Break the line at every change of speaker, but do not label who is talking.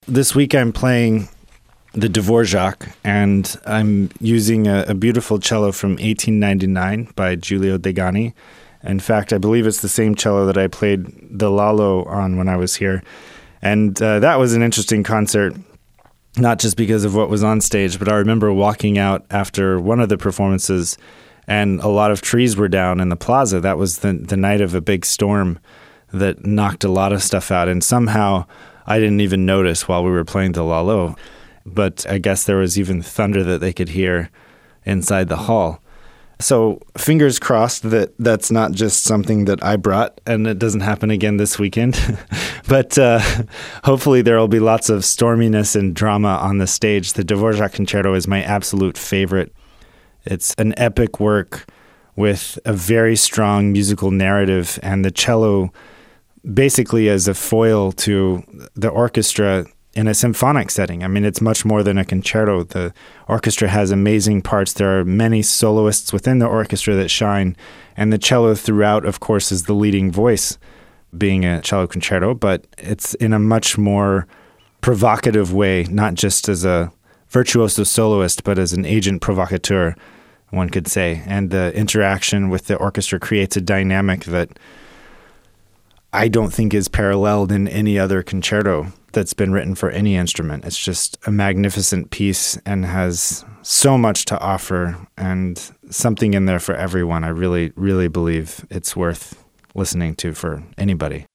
this week I'm playing the Dvorak, and I'm using a beautiful cello from 1899 by Giulio Degani. In fact, I believe it's the same cello that I played the Lalo on when I was here. And that was an interesting concert, not just because of what was on stage, but I remember walking out after one of the performances and a lot of trees were down in the plaza. That was the night of a big storm that knocked a lot of stuff out. And somehow I didn't even notice while we were playing the Lalo. But I guess there was even thunder that they could hear inside the hall. So fingers crossed that that's not just something that I brought and it doesn't happen again this weekend. But hopefully there will be lots of storminess and drama on the stage. The Dvorak Concerto is my absolute favorite. It's an epic work with a very strong musical narrative, and the cello basically as a foil to the orchestra in a symphonic setting. I mean, it's much more than a concerto. The orchestra has amazing parts. There are many soloists within the orchestra that shine, and the cello throughout, of course, is the leading voice, being a cello concerto, but it's in a much more provocative way, not just as a virtuoso soloist, but as an agent provocateur, one could say. And the interaction with the orchestra creates a dynamic that I don't think is paralleled in any other concerto that's been written for any instrument. It's just a magnificent piece and has so much to offer and something in there for everyone. I really, really believe it's worth listening to for anybody.